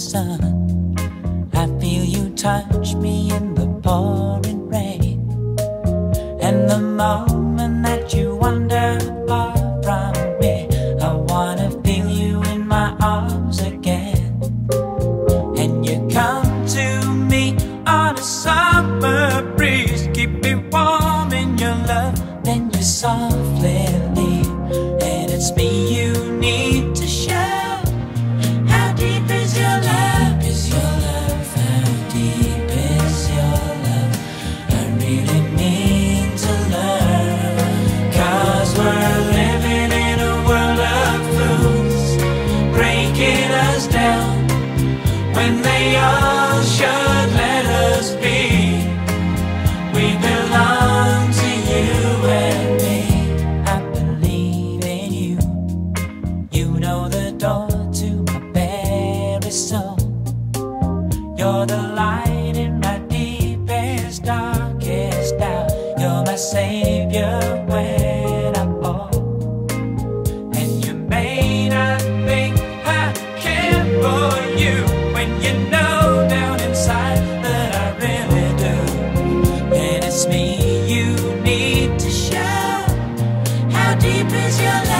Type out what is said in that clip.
sun. I feel you touch me in the pouring rain, and the moment that you wander far from me, I wanna feel you in my arms again. And you come to me on a summer breeze, keep me warm in your love, then you softly leave. And it's me you need to show. How deep is your love? Is your love? How deep is your love? I really need to learn. 'Cause we're living in a world of fools, breaking us down when they all should let us be. We belong to you and me. I believe in you. You know the door to my very soul. You're the light in my deepest, darkest doubt. You're my savior when I fall. And you may not think I care for you, when you know down inside that I really do. And it's me you need to show. How deep is your love?